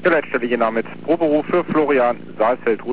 Der Leitstelle Jena mit Proberuf für Florian Saalfeld.